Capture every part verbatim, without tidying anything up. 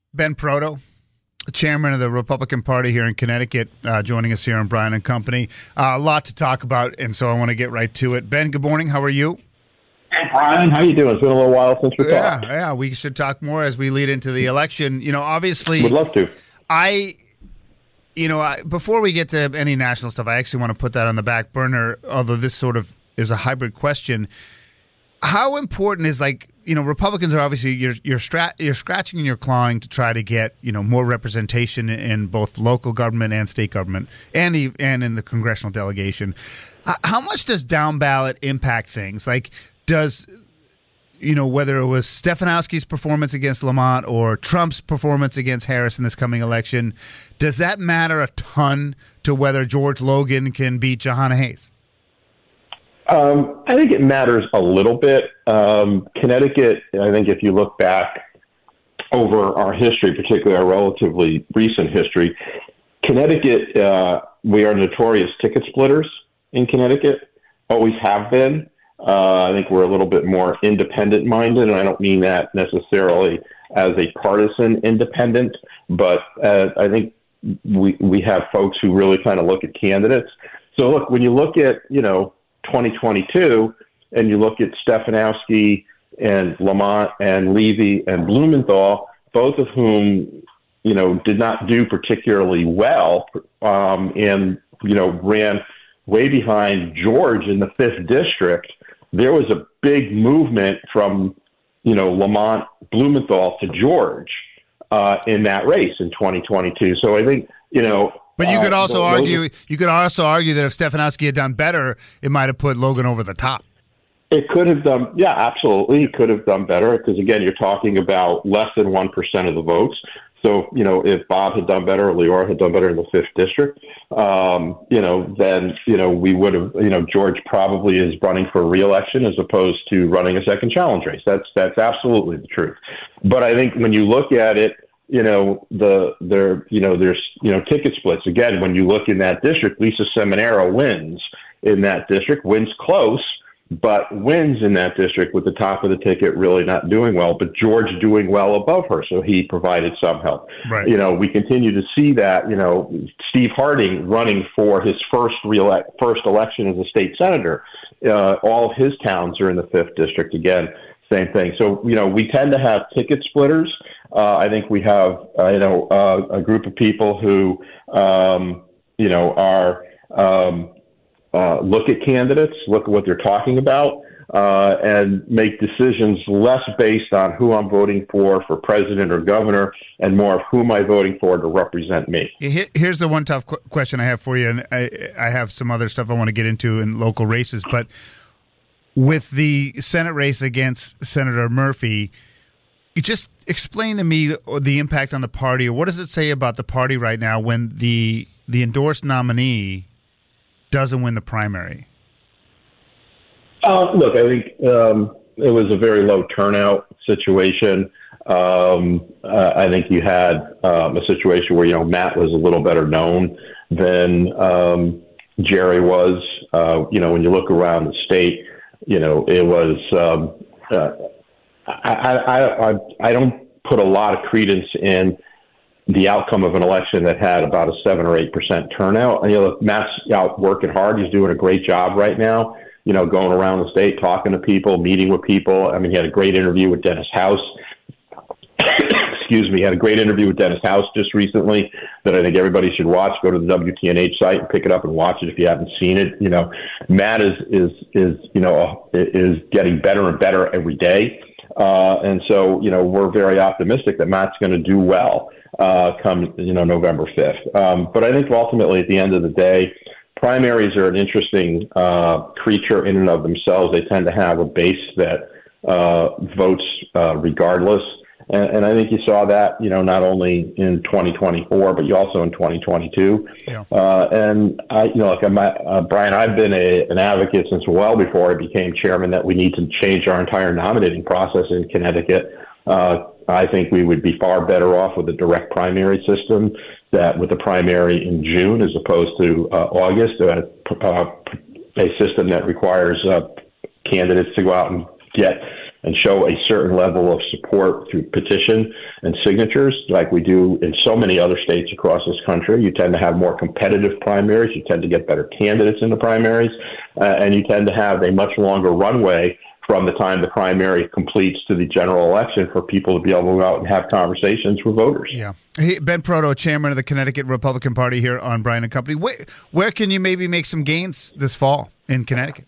Ben Proto, chairman of the Republican Party here in Connecticut, uh, joining us here on Brian and Company. Uh, a lot to talk about, and so I want to get right to it. Ben, good morning. How are you? Hey, Brian. How you doing? It's been a little while since we yeah, talked. Yeah, we should talk more as we lead into the election. You know, obviously... Would love to. I... You know, I, before we get to any national stuff, I actually want to put that on the back burner, although this sort of is a hybrid question. How important is, like, you know, Republicans are obviously, you're you're, stra- you're scratching and you're clawing to try to get, you know, more representation in both local government and state government and, and in the congressional delegation. How much does down ballot impact things? Like, does... You know, whether it was Stefanowski's performance against Lamont or Trump's performance against Harris in this coming election, does that matter a ton to whether George Logan can beat Jahana Hayes? Um, I think it matters a little bit. Um, Connecticut, I think if you look back over our history, particularly our relatively recent history, Connecticut, uh, we are notorious ticket splitters in Connecticut, always have been. Uh, I think we're a little bit more independent-minded, and I don't mean that necessarily as a partisan independent, but uh, I think we we have folks who really kind of look at candidates. So, look, when you look at, you know, twenty twenty-two, and you look at Stefanowski and Lamont and Levy and Blumenthal, both of whom, you know, did not do particularly well um, and, you know, ran way behind George in the fifth district, there was a big movement from, you know, Lamont Blumenthal to George uh, in that race in twenty twenty-two. So I think, you know. But you could uh, also those, argue you could also argue that if Stefanowski had done better, it might have put Logan over the top. It could have done, yeah, absolutely. It could have done better because, again, you're talking about less than one percent of the votes. So, you know, if Bob had done better or Leora had done better in the fifth district, um, you know, then, you know, we would have, you know, George probably is running for re-election as opposed to running a second challenge race. That's that's absolutely the truth. But I think when you look at it, you know, the there, you know, there's, you know, ticket splits. Again, when you look in that district, Lisa Seminara wins in that district, wins close, but wins in that district with the top of the ticket really not doing well, but George doing well above her, so he provided some help. Right. You know, we continue to see that, you know, Steve Harding running for his first reelect, first election as a state senator. Uh, all of his towns are in the fifth district. Again, same thing. So, you know, we tend to have ticket splitters. Uh, I think we have, uh, you know, uh, a group of people who, um, you know, are um, – Uh, look at candidates, look at what they're talking about, uh, and make decisions less based on who I'm voting for for president or governor and more of who am I voting for to represent me. Here's the one tough qu- question I have for you, and I, I have some other stuff I want to get into in local races, but with the Senate race against Senator Murphy, you just explain to me the impact on the party, or what does it say about the party right now when the the endorsed nominee doesn't win the primary? Uh, look, I think um, it was a very low turnout situation. Um, uh, I think you had um, a situation where, you know, Matt was a little better known than um, Jerry was. Uh, you know, when you look around the state, you know, it was, um, uh, I, I, I, I don't put a lot of credence in the outcome of an election that had about a seven or eight percent turnout. And, you know, Matt's out working hard. He's doing a great job right now, you know, going around the state, talking to people, meeting with people. I mean, he had a great interview with Dennis House. Excuse me. He had a great interview with Dennis House just recently that I think everybody should watch. Go to the W T N H site and pick it up and watch it if you haven't seen it. You know, Matt is, is, is, you know, is getting better and better every day. Uh, and so, you know, we're very optimistic that Matt's going to do well uh, come, you know, November fifth. Um, but I think ultimately at the end of the day, primaries are an interesting uh, creature in and of themselves. They tend to have a base that uh, votes uh, regardless. And, and I think you saw that, you know, not only in twenty twenty-four, but you also in twenty twenty-two. Yeah. Uh, and I, you know, like I'm, uh, Brian, I've been a, an advocate since well before I became chairman that we need to change our entire nominating process in Connecticut. Uh, I think we would be far better off with a direct primary system, that with a primary in June as opposed to uh, August, uh, uh, a system that requires uh, candidates to go out and get and show a certain level of support through petition and signatures like we do in so many other states across this country. You tend to have more competitive primaries. You tend to get better candidates in the primaries, uh, and you tend to have a much longer runway from the time the primary completes to the general election for people to be able to go out and have conversations with voters. Yeah. Hey, Ben Proto, chairman of the Connecticut Republican Party here on Brian and Company. Where, where can you maybe make some gains this fall in Connecticut?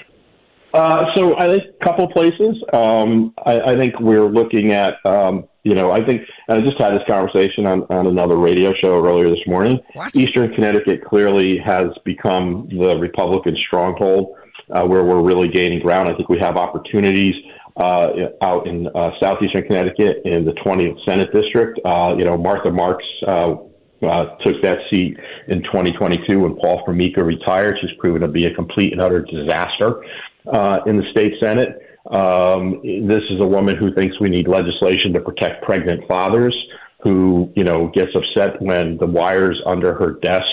Uh, so I think a couple of places. Um, I, I think we're looking at, um, you know, I think I just had this conversation on, on another radio show earlier this morning. What? Eastern Connecticut clearly has become the Republican stronghold uh, where we're really gaining ground. I think we have opportunities uh, out in uh, southeastern Connecticut in the twentieth Senate District. Uh, you know, Martha Marks uh, uh, took that seat in twenty twenty-two when Paul Formica retired. She's proven to be a complete and utter disaster Uh, in the state Senate. Um, this is a woman who thinks we need legislation to protect pregnant fathers, who, you know, gets upset when the wires under her desk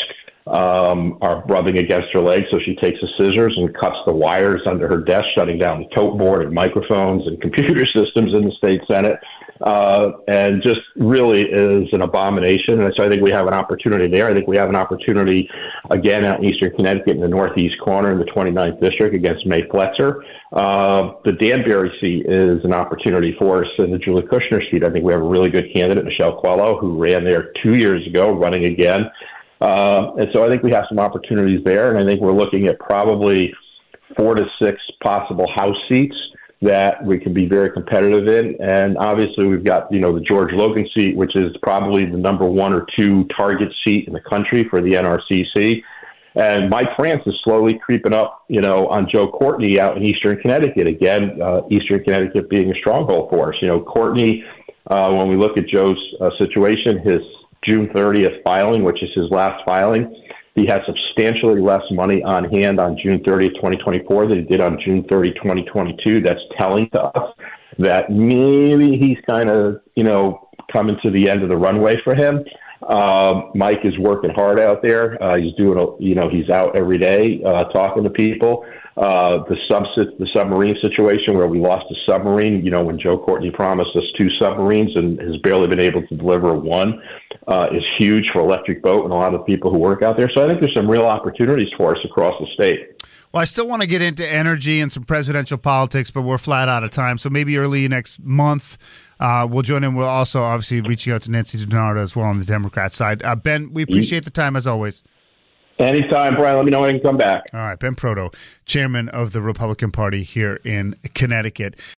um, are rubbing against her legs. So she takes the scissors and cuts the wires under her desk, shutting down the tote board and microphones and computer systems in the state Senate. Uh, and just really is an abomination. And so I think we have an opportunity there. I think we have an opportunity again out in eastern Connecticut in the northeast corner in the twenty-ninth district against May Fletcher. Uh, the Danbury seat is an opportunity for us in the Julie Kushner seat. I think we have a really good candidate, Michelle Coelho, who ran there two years ago, running again. Uh, and so I think we have some opportunities there. And I think we're looking at probably four to six possible House seats that we can be very competitive in. And obviously we've got, you know, the George Logan seat, which is probably the number one or two target seat in the country for the N R C C. And Mike France is slowly creeping up, you know, on Joe Courtney out in eastern Connecticut. Again, uh, eastern Connecticut being a stronghold for us. You know, Courtney, uh, when we look at Joe's uh, situation, his June thirtieth filing, which is his last filing, he has substantially less money on hand on June thirtieth, twenty twenty-four than he did on June thirtieth, twenty twenty-two. That's telling to us that maybe he's kind of, you know, coming to the end of the runway for him. Uh, Mike is working hard out there. Uh, he's doing, a, you know, he's out every day uh, talking to people. Uh, the sub the submarine situation where we lost a submarine, you know, when Joe Courtney promised us two submarines and has barely been able to deliver one, uh, is huge for Electric Boat and a lot of people who work out there. So I think there's some real opportunities for us across the state. Well, I still want to get into energy and some presidential politics, but we're flat out of time. So maybe early next month, uh, we'll join in. We'll also obviously reaching out to Nancy DiNardo as well on the Democrat side. Uh, Ben, we appreciate the time as always. Anytime, Brian. Let me know when I can come back. All right. Ben Proto, chairman of the Republican Party here in Connecticut.